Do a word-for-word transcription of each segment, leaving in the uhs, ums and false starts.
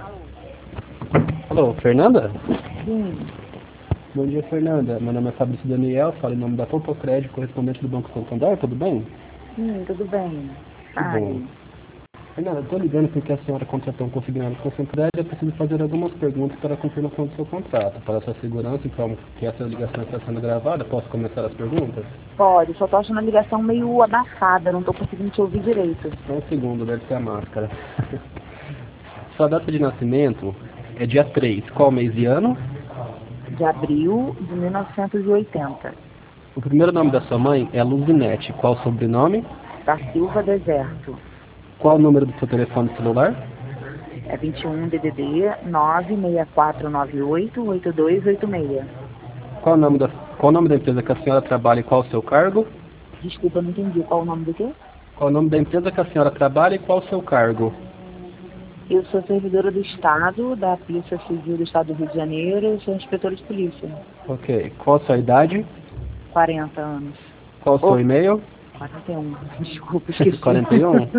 Alô, Fernanda? Sim. Bom dia, Fernanda. Meu nome é Fabrício Daniel, falo em nome da Popocred, correspondente do Banco Santander, tudo bem? Sim, tudo bem. Que bom. Fale. Fernanda, estou ligando porque a senhora contratou um consignado com a Santander e eu preciso fazer algumas perguntas para a confirmação do seu contrato. Para a sua segurança, então, que essa ligação está sendo gravada, posso começar as perguntas? Pode, só tô achando a ligação meio abafada, não tô conseguindo te ouvir direito. Só um segundo, deve ser a máscara. Sua data de nascimento é dia três. Qual mês e ano? De abril de mil novecentos e oitenta. O primeiro nome da sua mãe é Luzinete. Qual o sobrenome? Da Silva Deserto. Qual o número do seu telefone celular? É vinte e um D D D nove seis quatro nove oito oito dois oito seis. Qual o nome da, qual o nome da empresa que a senhora trabalha e qual o seu cargo? Desculpa, não entendi. Qual o nome do quê? Qual o nome da empresa que a senhora trabalha e qual o seu cargo? Eu sou servidora do Estado, da Polícia Civil do Estado do Rio de Janeiro, eu sou inspetora de polícia. Ok. Qual a sua idade? quarenta anos. Qual o seu Oh, e-mail? quarenta e um. Desculpa, esqueci. quarenta e um?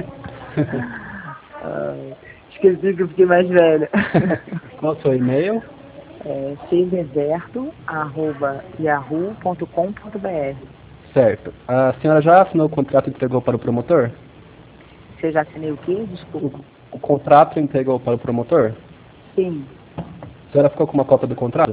Ah, esqueci que eu fiquei mais velha. Qual o seu e-mail? É cdeserto arroba yahoo ponto com ponto br. Certo. A senhora já assinou o contrato e entregou para o promotor? Você já assinei o quê? Desculpa. O, o contrato entregou para o promotor? Sim. A senhora ficou com uma cópia do contrato?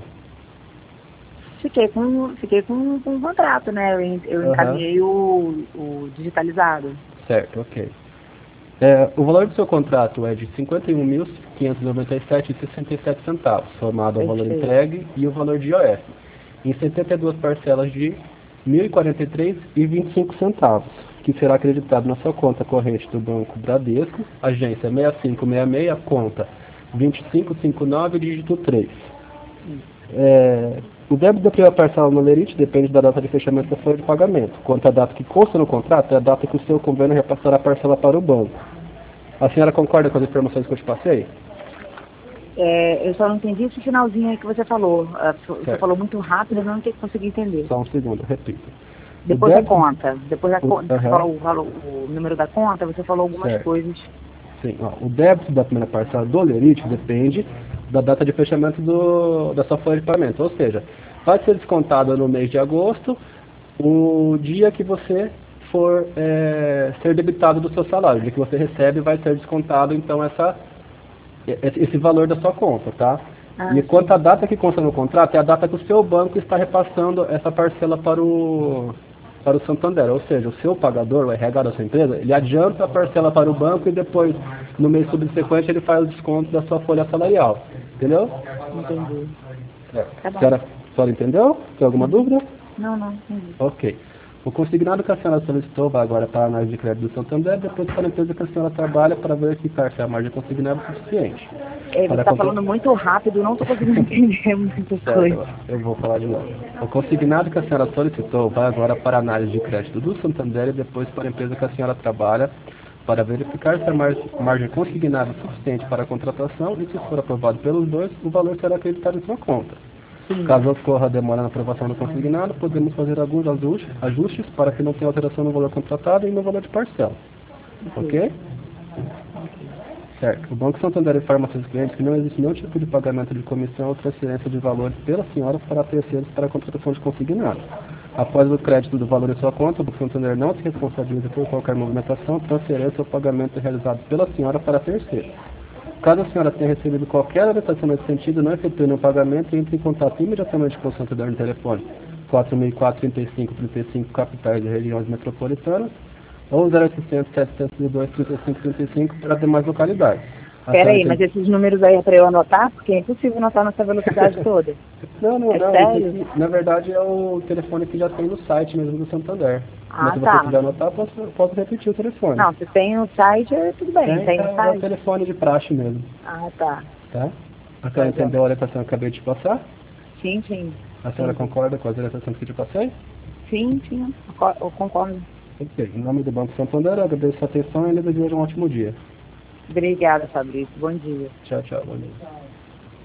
Fiquei com, fiquei com, com um contrato, né? Eu, en- eu Aham. encaminhei o, o digitalizado. Certo, ok. É, o valor do seu contrato é de cinquenta e um mil quinhentos e noventa e sete reais e sessenta e sete centavos, somado ao valor Perfeito. entregue e o valor de I O F, em setenta e duas parcelas de mil e quarenta e três reais e vinte e cinco centavos, que será acreditado na sua conta corrente do Banco Bradesco, agência seis cinco seis seis, conta vinte e cinco cinquenta e nove, dígito três. É, o débito da primeira parcela no Lerite depende da data de fechamento da folha de pagamento. Quanto à data que consta no contrato, é a data que o seu convênio repassará a parcela para o banco. A senhora concorda com as informações que eu te passei? É, eu só não entendi esse finalzinho aí que você falou. Ah, Você Certo. falou muito rápido, eu não consegui entender. Só um segundo, repito. Depois o da débito, conta, depois da o, conta, você aham, falou, falou o número da conta, você falou algumas certo. coisas. Sim, ó, o débito da primeira parcela do Lerite depende da data de fechamento do, da sua folha de pagamento. Ou seja, vai ser descontado no mês de agosto o dia que você for é, ser debitado do seu salário. O dia que você recebe vai ser descontado, então, essa, esse valor da sua conta, tá? Ah, E quanto sim. à data que consta no contrato, é a data que o seu banco está repassando essa parcela para o, para o Santander. Ou seja, o seu pagador, o R H da sua empresa, ele adianta a parcela para o banco e depois, no mês subsequente, ele faz o desconto da sua folha salarial. Entendeu? Entendi. É. Tá A bom. senhora, a senhora entendeu? Tem alguma Uhum. dúvida? Não, não, entendi. Ok. O consignado que a senhora solicitou vai agora para a análise de crédito do Santander, depois para a empresa que a senhora trabalha para verificar se a margem consignada é suficiente. É, você Para está contra... falando muito rápido, não estou conseguindo entender muita Certo, coisa. eu vou falar de novo. O consignado que a senhora solicitou vai agora para a análise de crédito do Santander e depois para a empresa que a senhora trabalha para verificar se a mar- margem consignada é suficiente para a contratação e se for aprovado pelos dois, o valor será acreditado em sua conta. Sim. Caso ocorra demora na aprovação do consignado, podemos fazer alguns ajustes, ajustes para que não tenha alteração no valor contratado e no valor de parcela. Ok? Certo. O Banco Santander informa seus clientes que não existe nenhum tipo de pagamento de comissão ou transferência de valores pela senhora para terceiros para a contratação de consignado. Após o crédito do valor em sua conta, o Banco Santander não se responsabiliza por qualquer movimentação, transferência ou pagamento realizado pela senhora para terceiros. Caso a senhora tenha recebido qualquer orientação nesse sentido, não efetue nenhum pagamento e entre em contato imediatamente com o Santander no telefone quatro mil e quatro, trinta e cinco, trinta e cinco, capitais e regiões metropolitanas ou zero oitocentos, setecentos e dois, trinta e cinco, trinta e cinco para demais localidades. A Pera senhora aí, tem- mas esses números aí é para eu anotar? Porque é impossível anotar nessa velocidade toda. Não, não, É não. sério? Esse aqui, na verdade, é o telefone que já tem no site mesmo do Santander. Ah, Mas se você tá. quiser anotar, posso, posso repetir o telefone. Não, se tem o site, é tudo bem. Tem, Tem é, o é o site? telefone de praxe mesmo, Ah, tá. tá? A senhora Tá, entendeu a orientação que eu acabei de passar? Sim, sim. A senhora Entendi. concorda com as orientações que eu te passei? Sim, sim, eu co- eu concordo. Ok. Em nome do Banco Santander, eu agradeço a atenção e lhe desejo um ótimo dia. Obrigada, Fabrício. Bom dia. Tchau, tchau. Bom dia.